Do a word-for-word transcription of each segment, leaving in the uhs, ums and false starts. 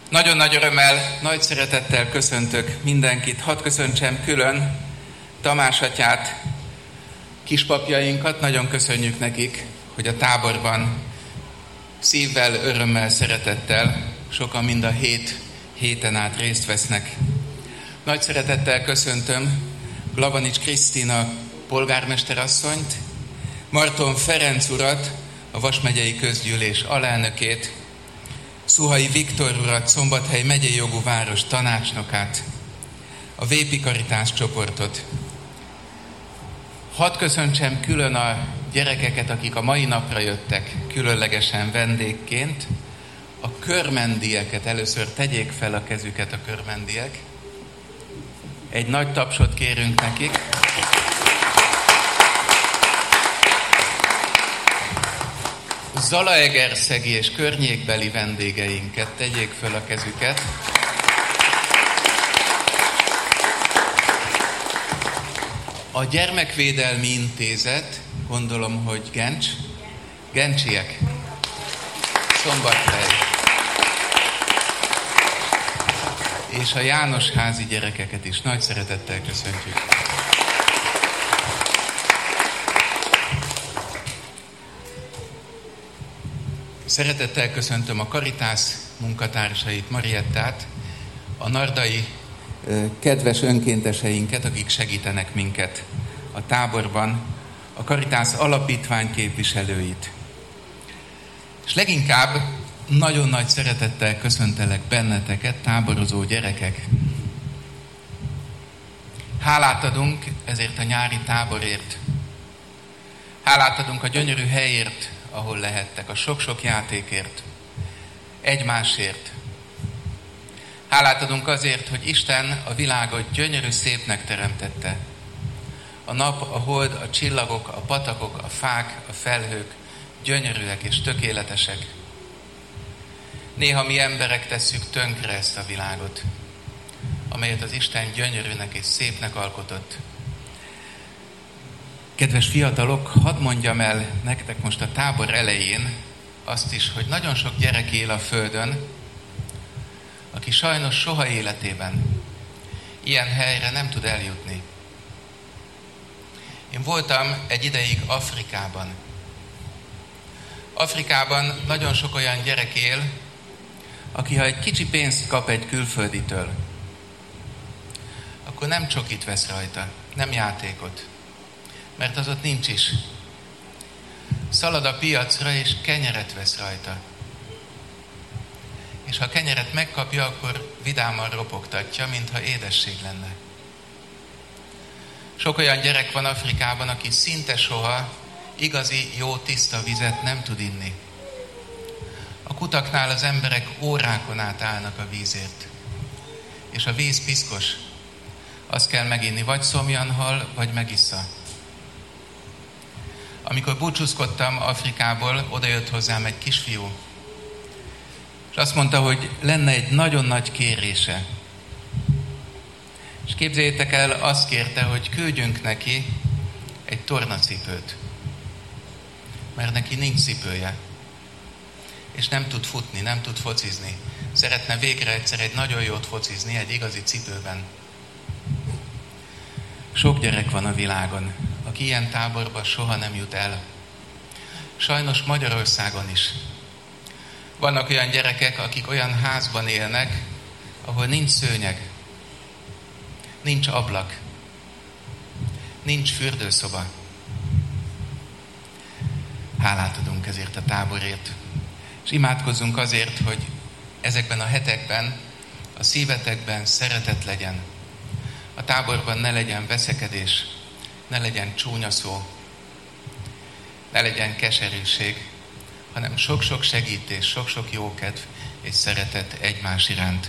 Nagyon nagy örömmel, nagy szeretettel köszöntök mindenkit. Hadd köszöntsem külön Tamás atyát, kispapjainkat. Nagyon köszönjük nekik, hogy a táborban szívvel, örömmel, szeretettel, sokan mind a hét héten át részt vesznek. Nagy szeretettel köszöntöm Glavanics Krisztina polgármesterasszonyt, Marton Ferenc urat, a Vas megyei közgyűlés alelnökét, Szuhai Viktor urat, Szombathely megyei jogú város tanácsnokát, a Vépi Karitás csoportot. Hadd köszöntsem külön a gyerekeket, akik a mai napra jöttek különlegesen vendégként, a körmendieket. Először tegyék fel a kezüket a körmendiek. Egy nagy tapsot kérünk nekik. Zalaegerszegi és környékbeli vendégeinket tegyék föl a kezüket. A Gyermekvédelmi Intézet, gondolom, hogy Gencs, gencsiek, Szombathely. És a János házi gyerekeket is nagy szeretettel köszöntjük. Szeretettel köszöntöm a Karitász munkatársait, Mariettát, a nardai kedves önkénteseinket, akik segítenek minket a táborban, a Karitász alapítvány képviselőit. És leginkább nagyon nagy szeretettel köszöntelek benneteket, táborozó gyerekek. Hálát adunk ezért a nyári táborért. Hálát adunk a gyönyörű helyért, ahol lehettek, a sok-sok játékért, egymásért. Hálát adunk azért, hogy Isten a világot gyönyörű szépnek teremtette. A nap, a hold, a csillagok, a patakok, a fák, a felhők gyönyörűek és tökéletesek. Néha mi emberek tesszük tönkre ezt a világot, amelyet az Isten gyönyörűnek és szépnek alkotott. Kedves fiatalok, hadd mondjam el nektek most a tábor elején azt is, hogy nagyon sok gyerek él a Földön, aki sajnos soha életében ilyen helyre nem tud eljutni. Én voltam egy ideig Afrikában. Afrikában nagyon sok olyan gyerek él, aki ha egy kicsi pénzt kap egy külfölditől, akkor nem csokit vesz rajta, nem játékot, mert az ott nincs is. Szalad a piacra, és kenyeret vesz rajta. És ha a kenyeret megkapja, akkor vidáman ropogtatja, mintha édesség lenne. Sok olyan gyerek van Afrikában, aki szinte soha igazi, jó, tiszta vizet nem tud inni. A kutaknál az emberek órákon át állnak a vízért. És a víz piszkos. Azt kell meginni, vagy szomjan hal, vagy megissza. Amikor búcsúzkodtam Afrikából, odajött hozzám egy kisfiú, és azt mondta, hogy lenne egy nagyon nagy kérése. És képzeljétek el, azt kérte, hogy küldjünk neki egy tornacipőt. Mert neki nincs cipője. És nem tud futni, nem tud focizni. Szeretne végre egyszer egy nagyon jót focizni, egy igazi cipőben. Sok gyerek van a világon, aki ilyen táborba soha nem jut el. Sajnos Magyarországon is. Vannak olyan gyerekek, akik olyan házban élnek, ahol nincs szőnyeg, nincs ablak, nincs fürdőszoba. Hálát adunk ezért a táborért, és imádkozzunk azért, hogy ezekben a hetekben a szívetekben szeretet legyen. A táborban ne legyen veszekedés, ne legyen csúnya szó, ne legyen keserűség, hanem sok-sok segítés, sok-sok jókedv és szeretet egymás iránt.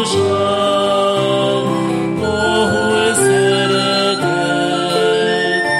Oh,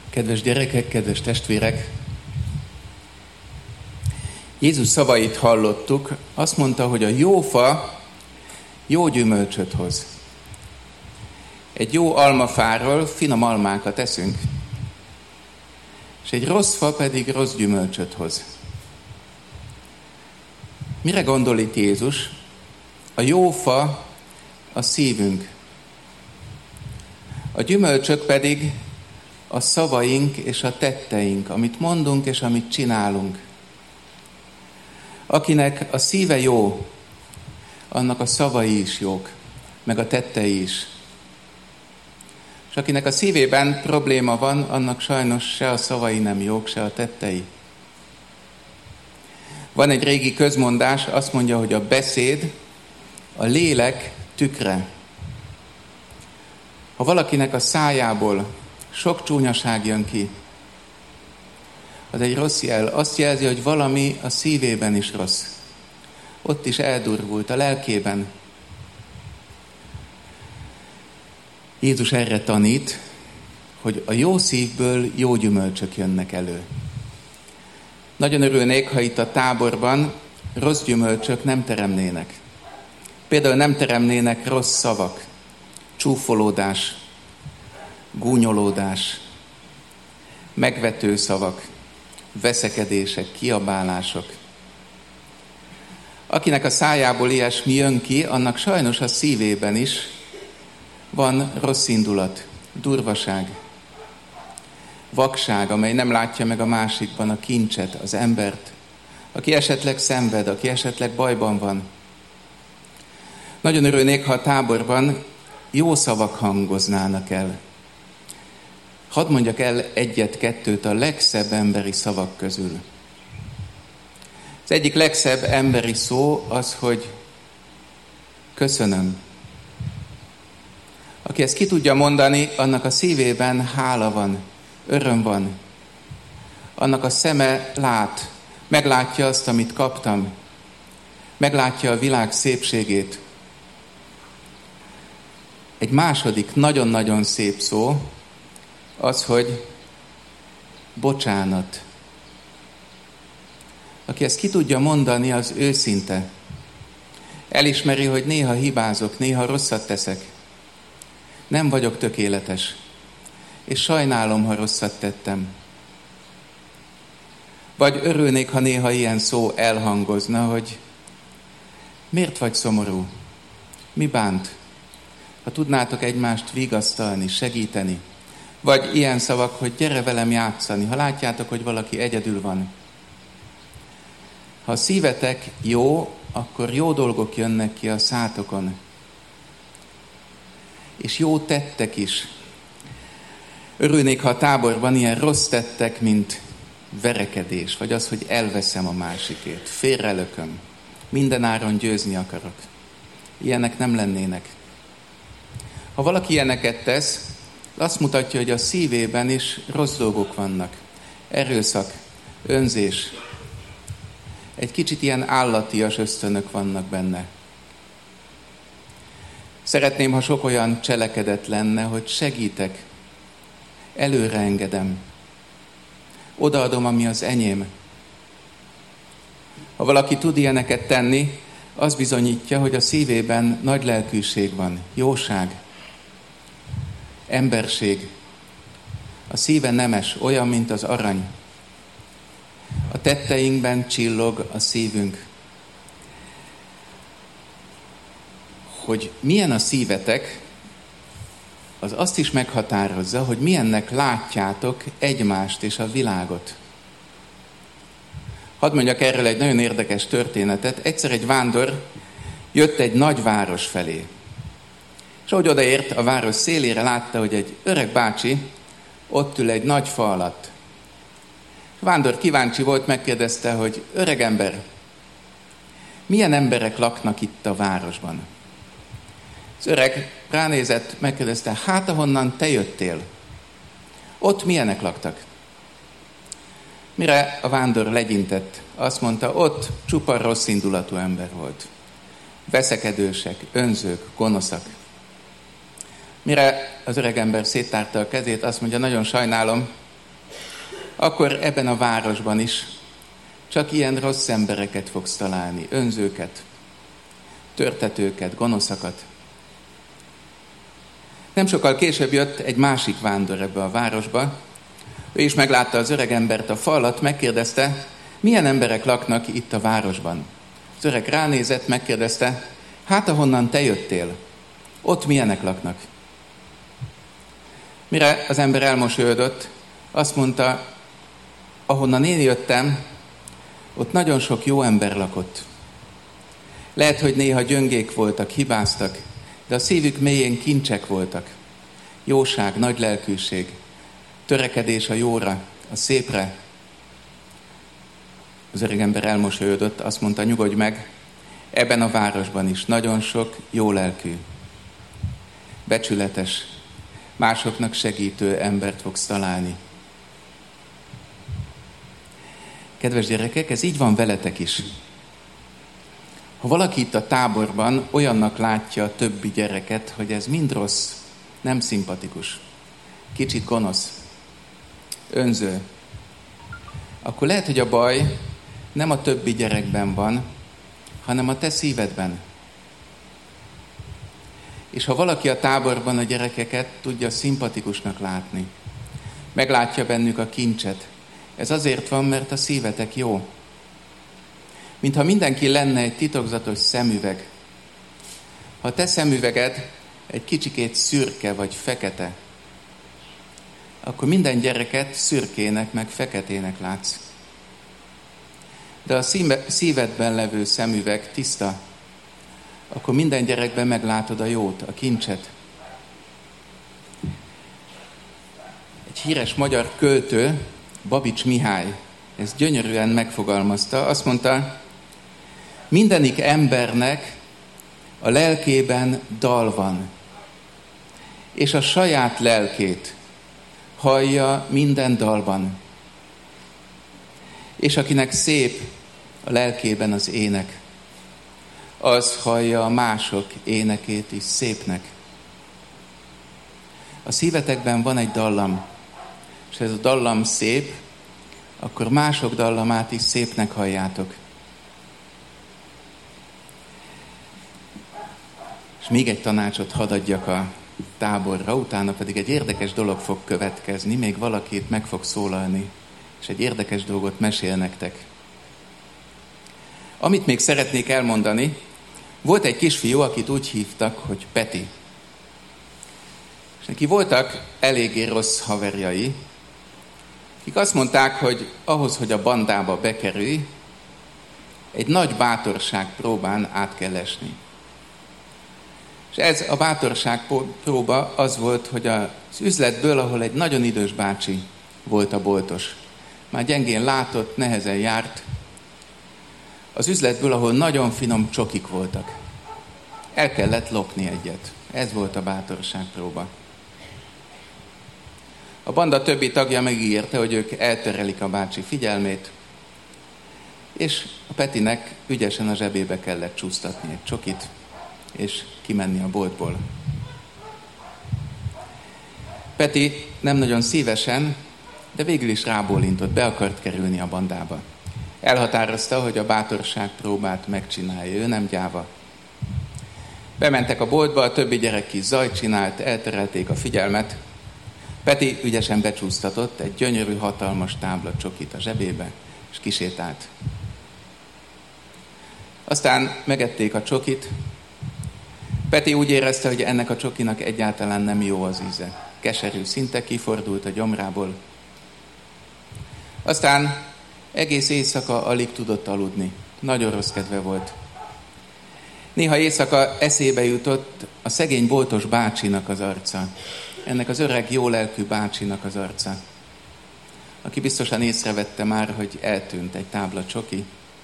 Kedves gyerekek, kedves testvérek! Jézus szavait hallottuk, azt mondta, hogy a jó fa jó gyümölcsöt hoz. Egy jó almafáról finom almákat eszünk, és egy rossz fa pedig rossz gyümölcsöt hoz. Mire gondol itt Jézus? A jó fa a szívünk, a gyümölcsök pedig a szavaink és a tetteink, amit mondunk és amit csinálunk. Akinek a szíve jó, annak a szavai is jók, meg a tettei is. És akinek a szívében probléma van, annak sajnos se a szavai nem jók, se a tettei. Van egy régi közmondás, azt mondja, hogy a beszéd a lélek tükre. Ha valakinek a szájából sok csúnyaság jön ki, az egy rossz jel. Azt jelzi, hogy valami a szívében is rossz. Ott is eldurvult, a lelkében. Jézus erre tanít, hogy a jó szívből jó gyümölcsök jönnek elő. Nagyon örülnék, ha itt a táborban rossz gyümölcsök nem teremnének. Például nem teremnének rossz szavak, csúfolódás, gúnyolódás, megvető szavak, veszekedések, kiabálások. Akinek a szájából ilyesmi jön ki, annak sajnos a szívében is van rossz indulat, durvaság, vakság, amely nem látja meg a másikban a kincset, az embert, aki esetleg szenved, aki esetleg bajban van. Nagyon örülnék, ha a táborban jó szavak hangoznának el. Hadd mondjak el egyet-kettőt a legszebb emberi szavak közül. Az egyik legszebb emberi szó az, hogy köszönöm. Aki ezt ki tudja mondani, annak a szívében hála van, öröm van. Annak a szeme lát, meglátja azt, amit kaptam. Meglátja a világ szépségét. Egy második nagyon-nagyon szép szó az, hogy bocsánat. Aki ezt ki tudja mondani, az őszinte. Elismeri, hogy néha hibázok, néha rosszat teszek. Nem vagyok tökéletes. És sajnálom, ha rosszat tettem. Vagy örülnék, ha néha ilyen szó elhangozna, hogy miért vagy szomorú? Mi bánt? Ha tudnátok egymást vigasztalni, segíteni. Vagy ilyen szavak, hogy gyere velem játszani, ha látjátok, hogy valaki egyedül van. Ha a szívetek jó, akkor jó dolgok jönnek ki a szátokon. És jó tettek is. Örülnék, ha a táborban ilyen rossz tettek, mint verekedés, vagy az, hogy elveszem a másikét, félrelököm, mindenáron győzni akarok. Ilyenek nem lennének. Ha valaki ilyeneket tesz, azt mutatja, hogy a szívében is rossz dolgok vannak. Erőszak, önzés, egy kicsit ilyen állatias ösztönök vannak benne. Szeretném, ha sok olyan cselekedet lenne, hogy segítek, előre engedem, odaadom, ami az enyém. Ha valaki tud ilyeneket tenni, az bizonyítja, hogy a szívében nagy lelkűség van, jóság, emberség. A szíve nemes, olyan, mint az arany. A tetteinkben csillog a szívünk. Hogy milyen a szívetek, az azt is meghatározza, hogy milyennek látjátok egymást és a világot. Hadd mondjak erről egy nagyon érdekes történetet. Egyszer egy vándor jött egy nagy város felé. És ahogy odaért a város szélére, látta, hogy egy öreg bácsi ott ül egy nagy fa alatt. A vándor kíváncsi volt, megkérdezte, hogy öreg ember, milyen emberek laknak itt a városban? Az öreg ránézett, megkérdezte, hát ahonnan te jöttél? Ott milyenek laktak? Mire a vándor legyintett, azt mondta, ott csupa rossz indulatú ember volt. Veszekedősek, önzők, gonoszak. Mire az öreg ember széttárta a kezét, azt mondja, nagyon sajnálom, akkor ebben a városban is csak ilyen rossz embereket fogsz találni, önzőket, törtetőket, gonoszakat. Nem sokkal később jött egy másik vándor ebbe a városba. Ő is meglátta az öreg embert a fal alatt, megkérdezte, milyen emberek laknak itt a városban. Az öreg ránézett, megkérdezte, hát ahonnan te jöttél, ott milyenek laknak? Mire az ember elmosolyodott, azt mondta, ahonnan én jöttem, ott nagyon sok jó ember lakott. Lehet, hogy néha gyöngék voltak, hibáztak, de a szívük mélyén kincsek voltak. Jóság, nagy lelkűség, törekedés a jóra, a szépre. Az öreg ember elmosolyodott, azt mondta, nyugodj meg, ebben a városban is nagyon sok jó lelkű, becsületes, másoknak segítő embert fogsz találni. Kedves gyerekek, ez így van veletek is. Ha valaki itt a táborban olyannak látja a többi gyereket, hogy ez mind rossz, nem szimpatikus, kicsit gonosz, önző, akkor lehet, hogy a baj nem a többi gyerekben van, hanem a te szívedben. És ha valaki a táborban a gyerekeket tudja szimpatikusnak látni, meglátja bennük a kincset, ez azért van, mert a szívetek jó. Mintha mindenki lenne egy titokzatos szemüveg. Ha a te szemüveged egy kicsikét szürke vagy fekete, akkor minden gyereket szürkének meg feketének látsz. De a szívedben levő szemüveg tiszta, akkor minden gyerekben meglátod a jót, a kincset. Egy híres magyar költő, Babics Mihály, ezt gyönyörűen megfogalmazta, azt mondta, mindenik embernek a lelkében dal van, és a saját lelkét hallja minden dalban. És akinek szép a lelkében az ének, az hallja a mások énekét is szépnek. A szívetekben van egy dallam, és ez a dallam szép, akkor mások dallamát is szépnek halljátok. És még egy tanácsot hadd adjak a táborra, utána pedig egy érdekes dolog fog következni, még valaki itt meg fog szólalni, és egy érdekes dolgot mesél nektek. Amit még szeretnék elmondani, volt egy kisfiú, akit úgy hívtak, hogy Peti. És neki voltak eléggé rossz haverjai, akik azt mondták, hogy ahhoz, hogy a bandába bekerülj, egy nagy bátorság próbán át kell esni. És ez a bátorság próba az volt, hogy az üzletből, ahol egy nagyon idős bácsi volt a boltos, már gyengén látott, nehezen járt, az üzletből, ahol nagyon finom csokik voltak, el kellett lopni egyet. Ez volt a bátorság próba. A banda többi tagja megígérte, hogy ők elterelik a bácsi figyelmét, és a Petinek ügyesen a zsebébe kellett csúsztatni egy csokit, és kimenni a boltból. Peti nem nagyon szívesen, de végül is rábólintott, be akart kerülni a bandába. Elhatározta, hogy a bátorság próbát megcsinálja, ő nem gyáva. Bementek a boltba, a többi gyerek kis zajt csinált, elterelték a figyelmet. Peti ügyesen becsúsztatott egy gyönyörű, hatalmas tábla csokit a zsebébe, és kisétált. Aztán megették a csokit. Peti úgy érezte, hogy ennek a csokinak egyáltalán nem jó az íze. Keserű, szinte kifordult a gyomrából. Aztán egész éjszaka alig tudott aludni. Nagyon rossz kedve volt. Néha éjszaka eszébe jutott a szegény boltos bácsinak az arca. Ennek az öreg, jólelkű bácsinak az arca. Aki biztosan észrevette már, hogy eltűnt egy tábla csoki.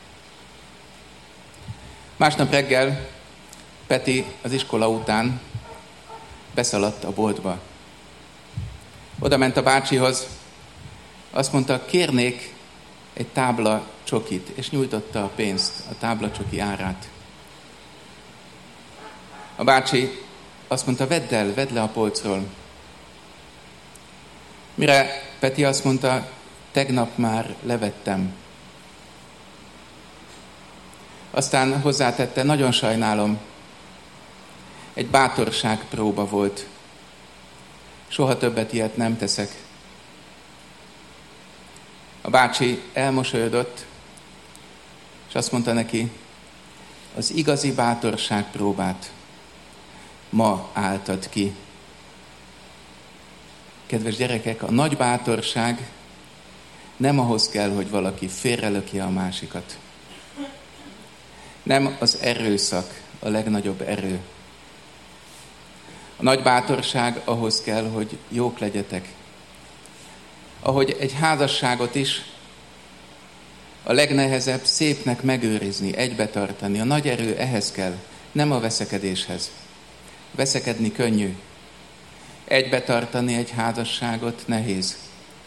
Másnap reggel Peti az iskola után beszaladt a boltba. Oda ment a bácsihoz, azt mondta, kérnék egy tábla csokit, és nyújtotta a pénzt, a tábla csoki árát. A bácsi azt mondta, vedd el, vedd le a polcról. Mire Peti azt mondta, tegnap már levettem. Aztán hozzátette, nagyon sajnálom, egy bátorságpróba volt. Soha többet ilyet nem teszek. A bácsi elmosolyodott, és azt mondta neki, az igazi bátorságpróbát ma álltad ki. Kedves gyerekek, a nagy bátorság nem ahhoz kell, hogy valaki félrelökje a másikat. Nem az erőszak a legnagyobb erő. A nagy bátorság ahhoz kell, hogy jók legyetek. Ahogy egy házasságot is a legnehezebb szépnek megőrizni, egybetartani. A nagy erő ehhez kell, nem a veszekedéshez. Veszekedni könnyű. Egybetartani egy házasságot nehéz.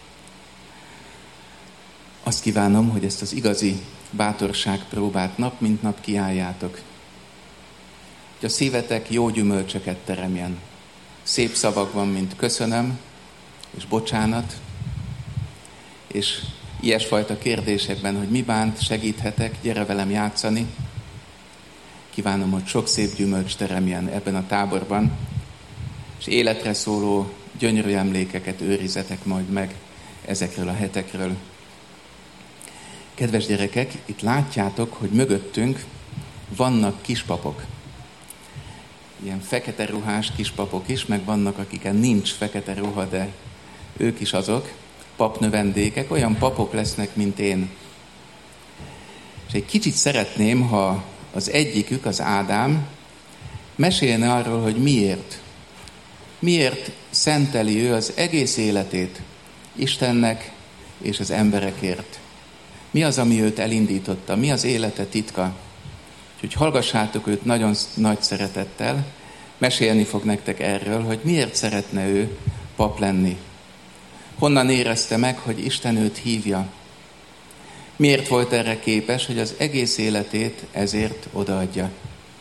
Azt kívánom, hogy ezt az igazi bátorságpróbát nap mint nap kiálljátok. Hogy a szívetek jó gyümölcsöket teremjen. Szép szavakban, mint köszönöm, és bocsánat, és ilyesfajta kérdésekben, hogy mi bánt, segíthetek, gyere velem játszani. Kívánom, hogy sok szép gyümölcs teremjen ebben a táborban, és életre szóló gyönyörű emlékeket őrizetek majd meg ezekről a hetekről. Kedves gyerekek, itt látjátok, hogy mögöttünk vannak kispapok. Ilyen fekete ruhás kispapok is, meg vannak, akiken nincs fekete ruha, de ők is azok, papnövendékek, olyan papok lesznek, mint én. És egy kicsit szeretném, ha az egyikük, az Ádám, mesélne arról, hogy miért. Miért szenteli ő az egész életét Istennek és az emberekért. Mi az, ami őt elindította? Mi az élete titka? Úgyhogy hallgassátok őt nagyon nagy szeretettel. Mesélni fog nektek erről, hogy miért szeretne ő pap lenni. Honnan érezte meg, hogy Isten őt hívja? Miért volt erre képes, hogy az egész életét ezért odaadja?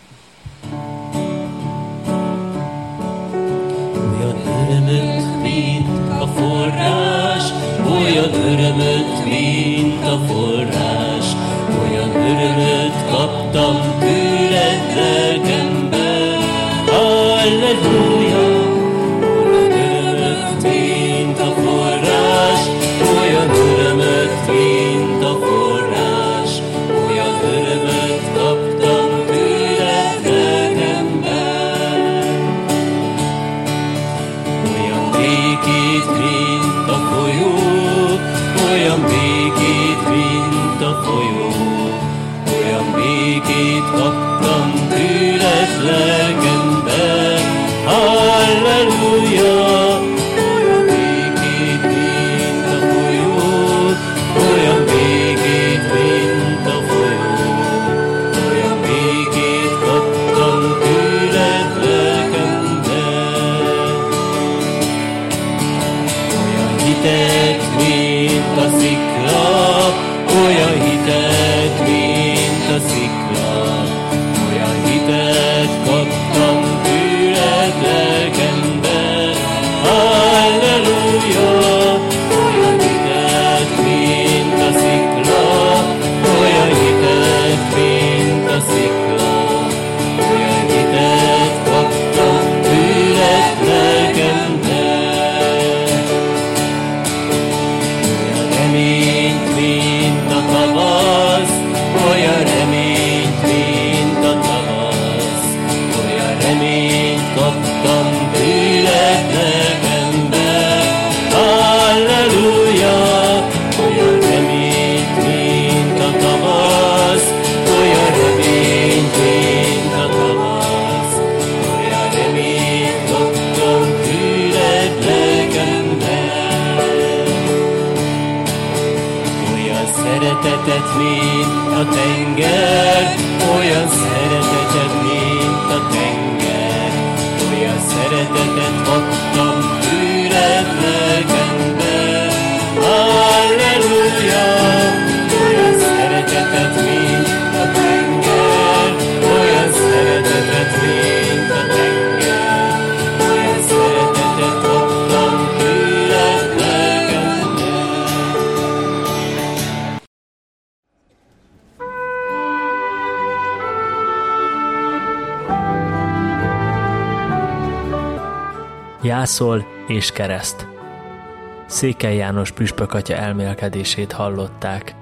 Olyan örömöt, mint a forrás, olyan örömöt, mint a forrás, olyan örömöt kaptam tőled lelkemben. Halleluja! Olyan örömöt, mint a forrás, olyan örömöt, mint a forrás, olyan örömöt kaptam tőled lelkemben. Olyan békét, mint a folyó, olyan békét, mint a folyó, olyan békét kaptam tőled lelkemben. Halleluja! Olyan békét, mint a folyó, olyan békét, mint a folyó, olyan békét kaptam tőled lelkemben. Olyan hitet, mint a szikla, olyan hitet, mint a szikla, olyan hitet kaptam tőled lelkemben. Halleluja! Olyan hitet, mint a szikla, olyan hitet, mint a szikla, olyan hitet kaptam tőled lelkemben. Olyan reményt, mint a tavasz, olyan reményt, mint a tavasz, olyan reményt kaptam tőled lelkemben. Halleluja! Olyan reményt, mint a tavasz, olyan reményt, mint a tavasz, olyan reményt kaptam tőled lelkemben. Olyan szeretetet, mint a tenger, olyan szeretetet, mint a tenger, olyan szeretetet kaptam tőled lelkemben. Halleluja! Olyan szeretetet, mint a tenger, olyan szeretetet, mint a tenger, olyan szeretetet kaptam tőled lelkemben. Jászol és kereszt. Székely János püspök atya elmélkedését hallották.